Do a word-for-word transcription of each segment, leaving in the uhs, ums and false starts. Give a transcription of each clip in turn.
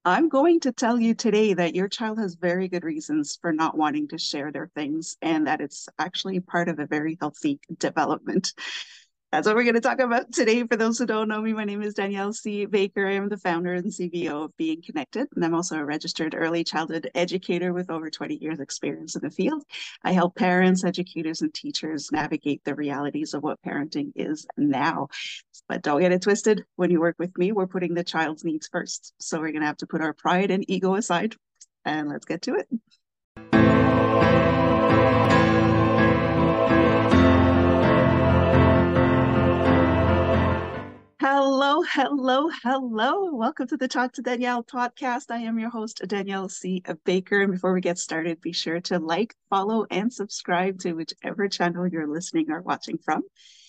I'm going to tell you today that your child has very good reasons for not wanting to share their things and that it's actually part of a very healthy development. That's what we're going to talk about today. For those who don't know me, my name is Danielle C. Baker. I am the founder and C B O of Being Connected, and I'm also a registered early childhood educator with over twenty years experience in the field. I help parents, educators, and teachers navigate the realities of what parenting is now. But don't get it twisted. When you work with me, we're putting the child's needs first. So we're going to have to put our pride and ego aside, and let's get to it. Hello, hello, hello. Welcome to the Talk to Danielle podcast. I am your host, Danielle C. Baker. And before we get started, be sure to like, follow, and subscribe to whichever channel you're listening or watching from.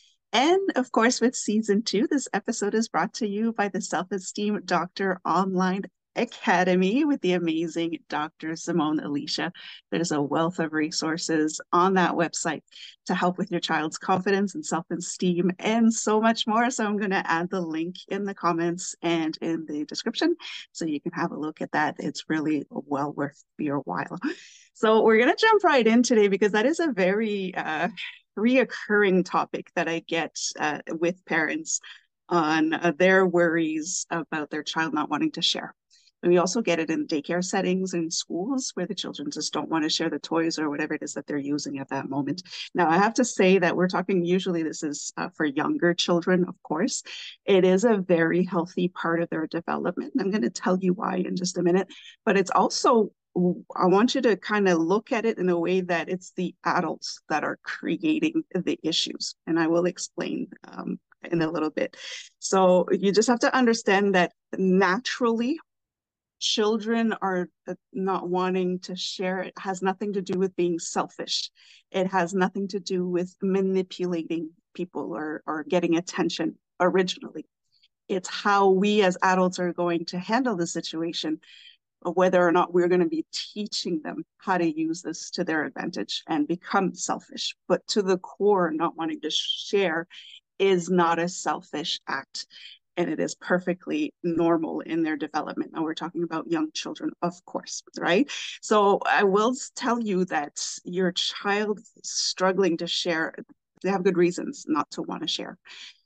And of course, with season two, this episode is brought to you by the Self-Esteem Doctor Online Academy with the amazing Doctor Simone Alicia. There's a wealth of resources on that website to help with your child's confidence and self-esteem and so much more. So I'm going to add the link in the comments and in the description so you can have a look at that. It's really well worth your while. So we're going to jump right in today because that is a very uh, reoccurring topic that I get uh, with parents on uh, their worries about their child not wanting to share. And we also get it in daycare settings in schools where the children just don't want to share the toys or whatever it is that they're using at that moment. Now, I have to say that we're talking, usually this is uh, for younger children, of course. It is a very healthy part of their development. I'm going to tell you why in just a minute, but it's also I want you to kind of look at it in a way that it's the adults that are creating the issues. And I will explain um, in a little bit. So you just have to understand that naturally, children are not wanting to share. It has nothing to do with being selfish. It has nothing to do with manipulating people or, or getting attention originally. It's how we as adults are going to handle the situation, whether or not we're going to be teaching them how to use this to their advantage and become selfish. But to the core, not wanting to share is not a selfish act. And it is perfectly normal in their development. Now we're talking about young children, of course, right? So I will tell you that your child struggling to share, they have good reasons not to want to share.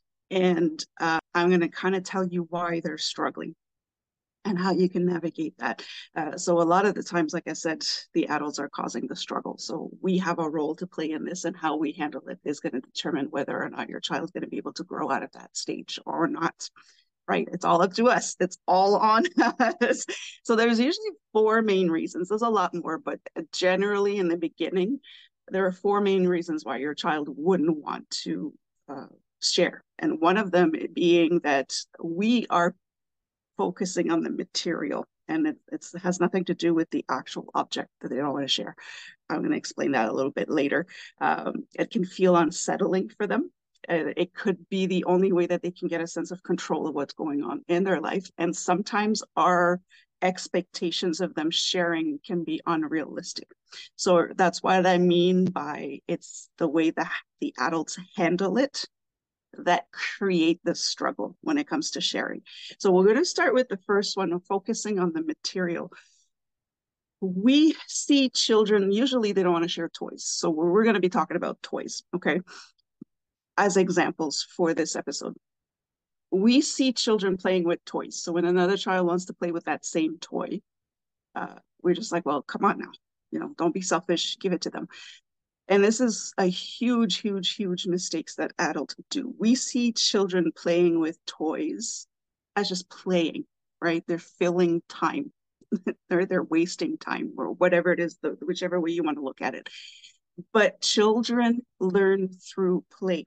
And uh, I'm going to kind of tell you why they're struggling and how you can navigate that. Uh, so a lot of the times, like I said, the adults are causing the struggle. So we have a role to play in this, and how we handle it is going to determine whether or not your child's going to be able to grow out of that stage or not. Right? It's all up to us. It's all on us. So there's usually four main reasons. There's a lot more, but generally in the beginning, there are four main reasons why your child wouldn't want to uh, share. And one of them being that we are focusing on the material, and it it's, it has nothing to do with the actual object that they don't want to share. I'm going to explain that a little bit later. Um, it can feel unsettling for them. Uh, it could be the only way that they can get a sense of control of what's going on in their life. And sometimes our expectations of them sharing can be unrealistic. So that's what I mean by it's the way that the adults handle it that create the struggle when it comes to sharing. So we're going to start with the first one of focusing on the material. We see children, usually they don't want to share toys. So we're, we're going to be talking about toys, okay, as examples for this episode. We see children playing with toys. So when another child wants to play with that same toy, uh, we're just like, well, come on now, you know, don't be selfish, give it to them. And this is a huge, huge, huge mistakes that adults do. We see children playing with toys as just playing, right? They're filling time. they're they're wasting time, or whatever it is, the, whichever way you want to look at it. But children learn through play.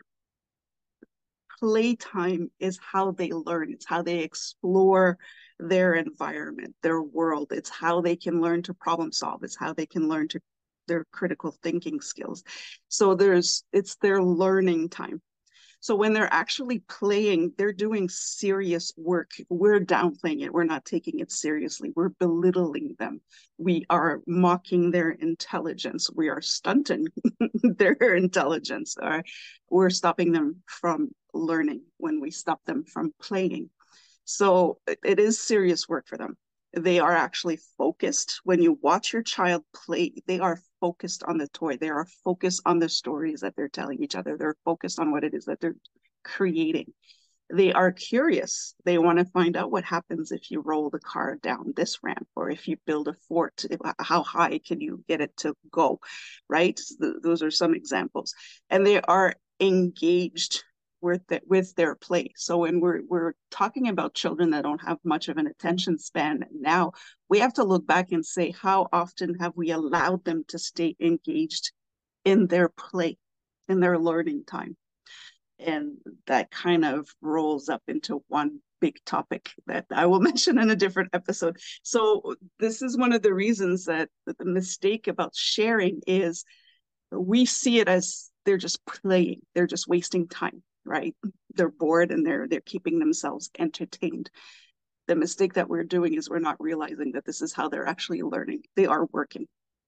Playtime is how they learn. It's how they explore their environment, their world. It's how they can learn to problem solve. It's how they can learn to their critical thinking skills. So there's it's their learning time. So when they're actually playing, they're doing serious work. We're downplaying it. We're not taking it seriously. We're belittling them. We are mocking their intelligence. We are stunting their intelligence. Or we're stopping them from learning when we stop them from playing. So it is serious work for them. They are actually focused. When you watch your child play, they are focused on the toy. They are focused on the stories that they're telling each other. They're focused on what it is that they're creating. They are curious. They want to find out what happens if you roll the car down this ramp, or if you build a fort, how high can you get it to go, right? Those are some examples. And they are engaged with, the, with their play. So when we're, we're talking about children that don't have much of an attention span now, we have to look back and say, how often have we allowed them to stay engaged in their play, in their learning time? And that kind of rolls up into one big topic that I will mention in a different episode. So this is one of the reasons that the mistake about sharing is we see it as they're just playing, they're just wasting time, right? They're bored and they're they're keeping themselves entertained. The mistake that we're doing is we're not realizing that this is how they're actually learning. They are working.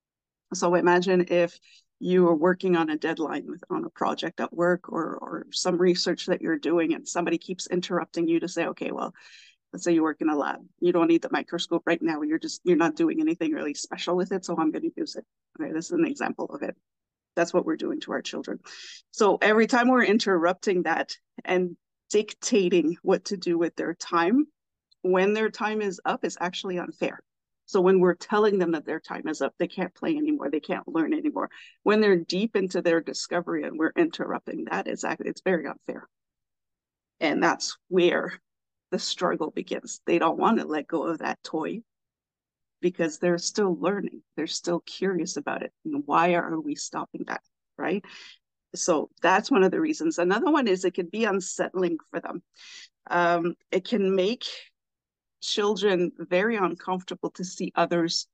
So imagine if you are working on a deadline with, on a project at work, or or some research that you're doing, and somebody keeps interrupting you to say, okay, well, let's say you work in a lab. You don't need the microscope right now. You're just, you're not doing anything really special with it. So I'm going to use it. Okay, this is an example of it. That's what we're doing to our children. So every time we're interrupting that and dictating what to do with their time, when their time is up, is actually unfair. So when we're telling them that their time is up, they can't play anymore, they can't learn anymore. When they're deep into their discovery and we're interrupting that, it's actually, it's very unfair. And that's where the struggle begins. They don't want to let go of that toy because they're still learning. They're still curious about it. And why are we stopping that, right? So that's one of the reasons. Another one is it can be unsettling for them. Um, it can make children very uncomfortable to see others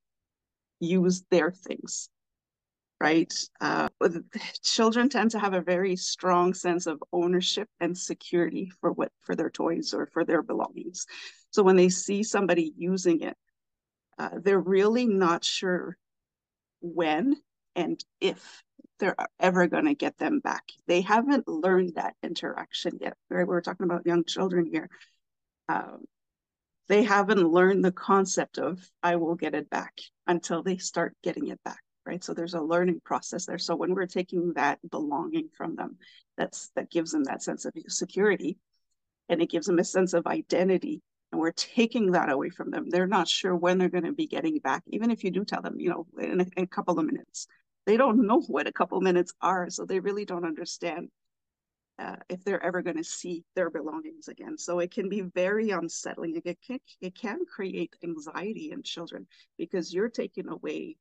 use their things, right? Uh, children tend to have a very strong sense of ownership and security for what, for their toys or for their belongings. So when they see somebody using it, uh, they're really not sure when and if they're ever going to get them back. They haven't learned that interaction yet, right? We're talking about young children here. Um, they haven't learned the concept of I will get it back until they start getting it back, right? So there's a learning process there. So when we're taking that belonging from them, that's that gives them that sense of security, and it gives them a sense of identity. And we're taking that away from them. They're not sure when they're going to be getting back, even if you do tell them, you know, in a, in a couple of minutes. They don't know what a couple of minutes are, so they really don't understand uh, if they're ever going to see their belongings again. So it can be very unsettling. It can, it can create anxiety in children because you're taking away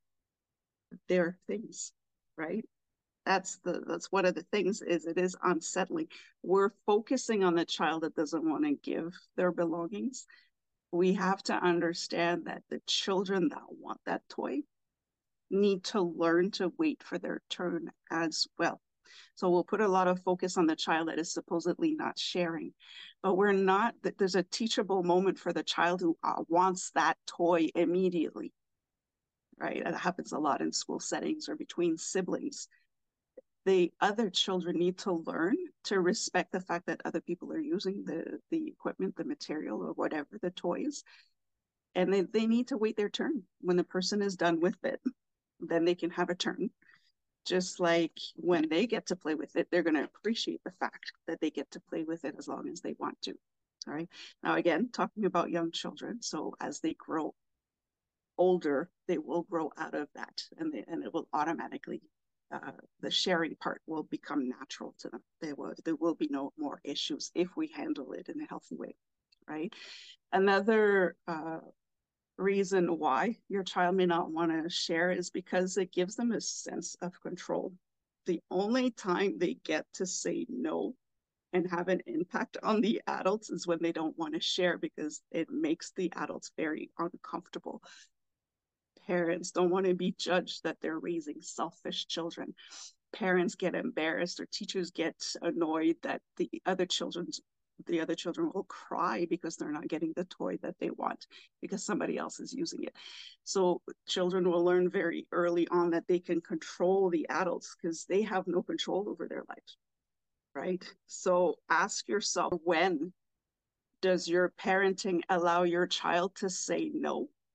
their things, right? That's the that's one of the things is it is unsettling. We're focusing on the child that doesn't want to give their belongings. We have to understand that the children that want that toy need to learn to wait for their turn as well. So we'll put a lot of focus on the child that is supposedly not sharing, but we're not, there's a teachable moment for the child who uh, wants that toy immediately, right? That happens a lot in school settings or between siblings. The other children need to learn to respect the fact that other people are using the, the equipment, the material, or whatever, the toys. And they, they need to wait their turn. When the person is done with it, then they can have a turn. Just like when they get to play with it, they're going to appreciate the fact that they get to play with it as long as they want to. All right. Now, again, talking about young children. So as they grow older, they will grow out of that, and, they, and it will automatically Uh, the sharing part will become natural to them. There will, there will be no more issues if we handle it in a healthy way, right? Another uh, reason why your child may not want to share is because it gives them a sense of control. The only time they get to say no and have an impact on the adults is when they don't want to share, because it makes the adults very uncomfortable. Parents don't want to be judged that they're raising selfish children. Parents get embarrassed, or teachers get annoyed that the other children's the other children will cry because they're not getting the toy that they want because somebody else is using it. So children will learn very early on that they can control the adults because they have no control over their lives, right? So ask yourself, when does your parenting allow your child to say no?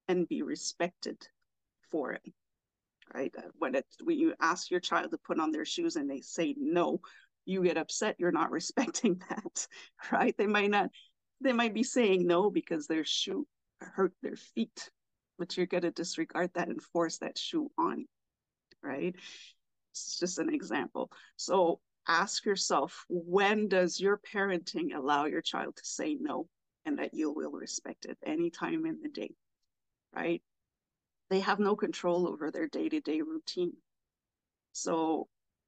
and be respected for it, right? When it when you ask your child to put on their shoes and they say no, you get upset. You're not respecting that, right? They might not, they might be saying no because their shoe hurt their feet, but you're going to disregard that and force that shoe on, right? It's just an example. So ask yourself, when does your parenting allow your child to say no and that you will respect it anytime in the day, right? They have no control over their day-to-day routine. So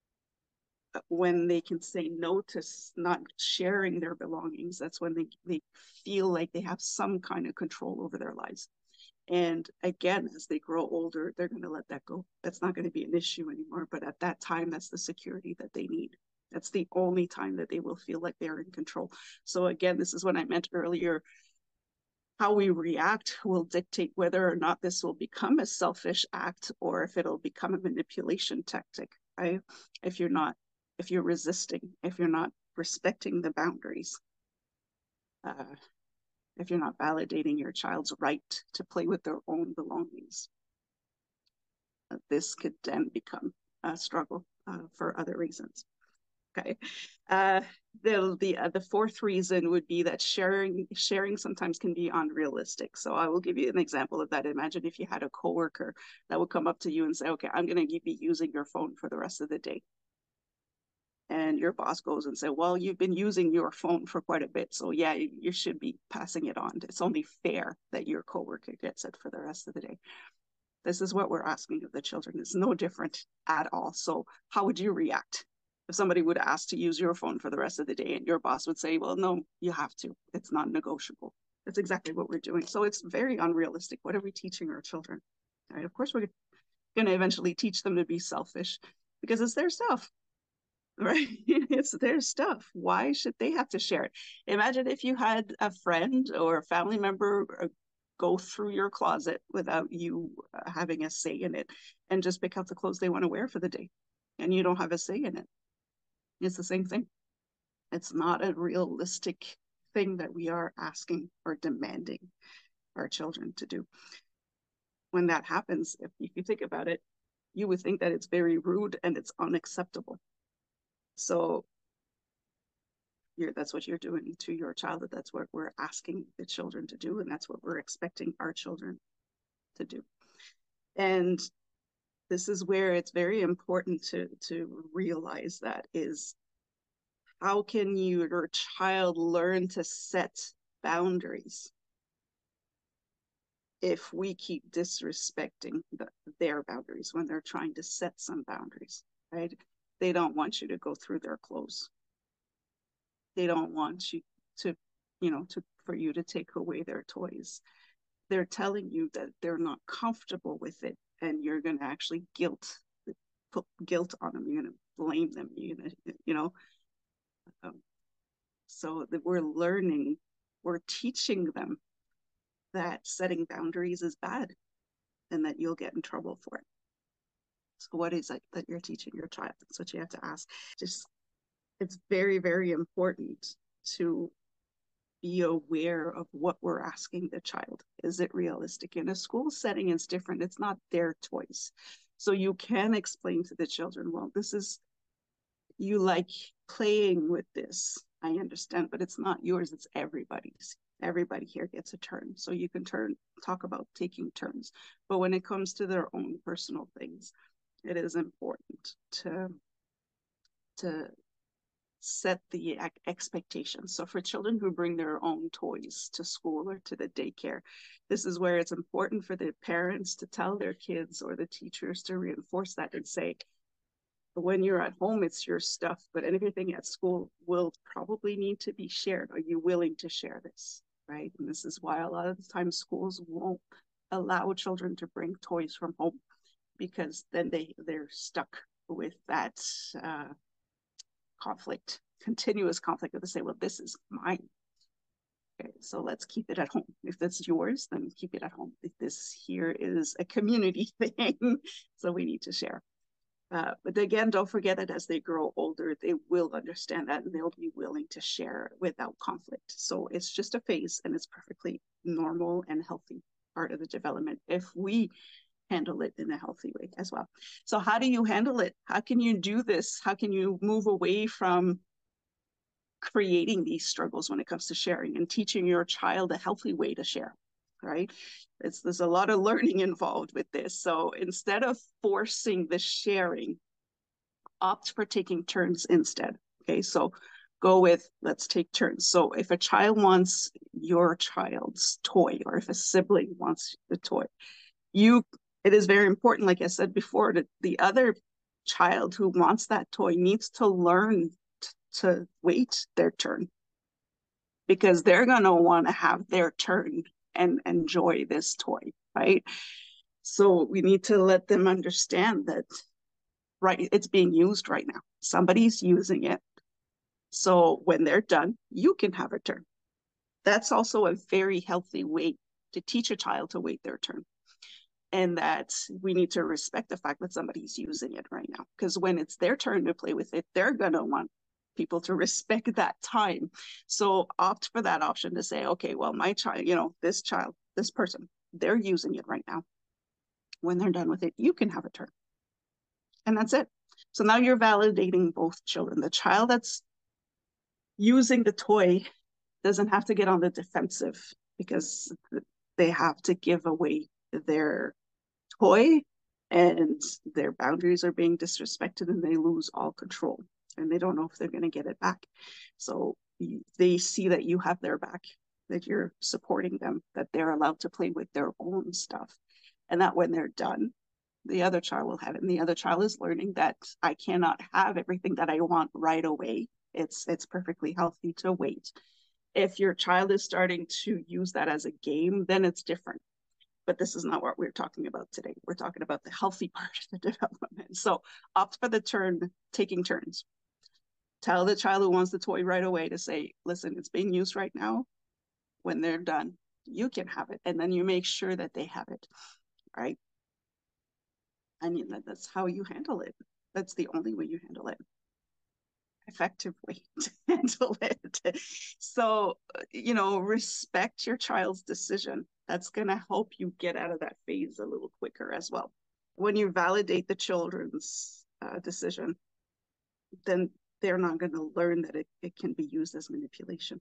when they can say no to not sharing their belongings, that's when they, they feel like they have some kind of control over their lives. And again, as they grow older, they're going to let that go. That's not going to be an issue anymore. But at that time, that's the security that they need. That's the only time that they will feel like they're in control. So again, this is what I meant earlier. How we react will dictate whether or not this will become a selfish act or if it'll become a manipulation tactic, right? If you're not, if you're resisting, if you're not respecting the boundaries, uh, if you're not validating your child's right to play with their own belongings, uh, this could then become a struggle uh, for other reasons. Okay. Uh, the the uh, the fourth reason would be that sharing sharing sometimes can be unrealistic. So I will give you an example of that. Imagine if you had a coworker that would come up to you and say, "Okay, I'm going to be using your phone for the rest of the day." And your boss goes and say, "Well, you've been using your phone for quite a bit, so yeah, you, you should be passing it on. It's only fair that your coworker gets it for the rest of the day." This is what we're asking of the children. It's no different at all. So how would you react if somebody would ask to use your phone for the rest of the day and your boss would say, "Well, no, you have to. It's not negotiable." That's exactly what we're doing. So it's very unrealistic. What are we teaching our children? All right, of course, we're going to eventually teach them to be selfish because it's their stuff, right? It's their stuff. Why should they have to share it? Imagine if you had a friend or a family member go through your closet without you uh, having a say in it and just pick out the clothes they want to wear for the day and you don't have a say in it. It's the same thing. It's not a realistic thing that we are asking or demanding our children to do. When that happens, if you think about it, you would think that it's very rude and it's unacceptable. So you're, that's what you're doing to your child. That's what we're asking the children to do, and that's what we're expecting our children to do. And this is where it's very important to, to realize that is, how can you, your child learn to set boundaries if we keep disrespecting the, their boundaries when they're trying to set some boundaries, right? They don't want you to go through their clothes. They don't want you to, you know, to for you to take away their toys. They're telling you that they're not comfortable with it, and you're going to actually guilt, put guilt on them. You're going to blame them. You're going to, you know. Um, so that we're learning, we're teaching them that setting boundaries is bad, and that you'll get in trouble for it. So what is it that you're teaching your child? That's what you have to ask. Just, it's very, very important to be aware of what we're asking the child. Is it realistic? In a school setting, it's different. It's not their toys. So you can explain to the children, well, this is, you like playing with this. I understand, but it's not yours, it's everybody's. Everybody here gets a turn. So you can turn, talk about taking turns. But when it comes to their own personal things, it is important to, to set the expectations. So for children who bring their own toys to school or to the daycare, this is where it's important for the parents to tell their kids or the teachers to reinforce that and say, when you're at home, it's your stuff, but everything at school will probably need to be shared. Are you willing to share this, right? And this is why a lot of the times schools won't allow children to bring toys from home, because then they, they're stuck with that uh, conflict, continuous conflict, where they say, well, this is mine. Okay, so let's keep it at home. If that's yours, then keep it at home. If this here is a community thing, so we need to share. Uh, but again, don't forget that as they grow older, they will understand that and they'll be willing to share without conflict. So it's just a phase, and it's perfectly normal and healthy part of the development if we handle it in a healthy way as well. So how do you handle it? How can you do this? How can you move away from creating these struggles when it comes to sharing and teaching your child a healthy way to share, right? It's, there's a lot of learning involved with this. So instead of forcing the sharing, opt for taking turns instead. Okay, so go with, let's take turns. So if a child wants your child's toy, or if a sibling wants the toy, you, it is very important, like I said before, that the other child who wants that toy needs to learn to wait their turn, because they're going to want to have their turn and enjoy this toy, right? So we need to let them understand that, right, it's being used right now. Somebody's using it. So when they're done, you can have a turn. That's also a very healthy way to teach a child to wait their turn. And that we need to respect the fact that somebody's using it right now. Because when it's their turn to play with it, they're going to want people to respect that time. So opt for that option to say, okay, well, my child, you know, this child, this person, they're using it right now. When they're done with it, you can have a turn. And that's it. So now you're validating both children. The child that's using the toy doesn't have to get on the defensive because they have to give away their toy and their boundaries are being disrespected and they lose all control and they don't know if they're going to get it back. So they see that you have their back, that you're supporting them, that they're allowed to play with their own stuff, and that when they're done, the other child will have it. And the other child is learning that I cannot have everything that I want right away. It's it's perfectly healthy to wait. If your child is starting to use that as a game, then it's different. But this is not what we're talking about today. We're talking about the healthy part of the development. So opt for the turn, taking turns. Tell the child who wants the toy right away to say, listen, it's being used right now. When they're done, you can have it. And then you make sure that they have it, right? I mean, that's how you handle it. That's the only way you handle it. Effective way to handle it. So, you know, respect your child's decision. That's going to help you get out of that phase a little quicker as well. When you validate the children's uh, decision, then they're not going to learn that it, it can be used as manipulation.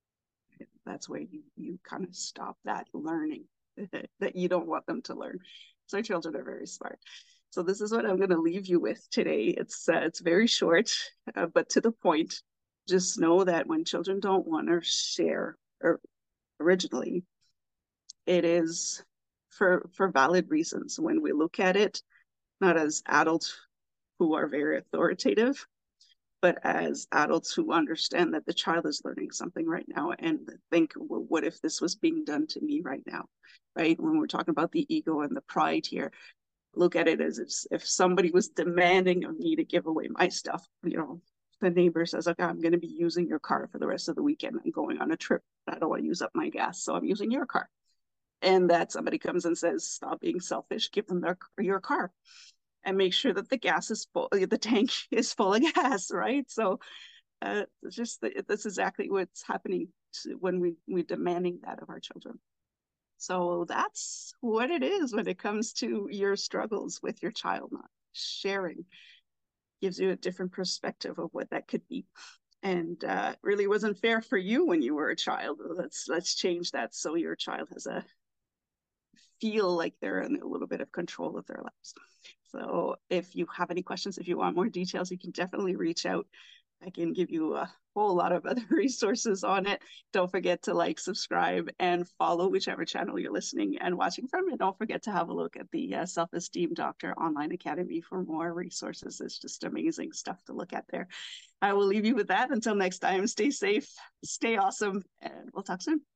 That's where you, you kind of stop that learning that you don't want them to learn. So our children are very smart. So this is what I'm going to leave you with today. It's uh, it's very short, uh, but to the point. Just know that when children don't want to share, or originally, it is for for valid reasons. When we look at it, not as adults who are very authoritative, but as adults who understand that the child is learning something right now and think, well, what if this was being done to me right now, right? When we're talking about the ego and the pride here, look at it as if, if somebody was demanding of me to give away my stuff. You know, the neighbor says, okay, I'm going to be using your car for the rest of the weekend. I'm going on a trip. I don't want to use up my gas, so I'm using your car. And that somebody comes and says, stop being selfish, give them their your car and make sure that the gas is full, the tank is full of gas, right? So uh, it's just, that's exactly what's happening when we, we're demanding that of our children. So that's what it is when it comes to your struggles with your child. Not sharing gives you a different perspective of what that could be. And uh, really wasn't fair for you when you were a child. Let's let's change that so your child has a feel like they're in a little bit of control of their lives. So if you have any questions, if you want more details, you can definitely reach out. I can give you a whole lot of other resources on it. Don't forget to like, subscribe, and follow whichever channel you're listening and watching from. And don't forget to have a look at the uh, Self-Esteem Doctor Online Academy for more resources. It's just amazing stuff to look at there. I will leave you with that. Until next time, stay safe, stay awesome, and we'll talk soon.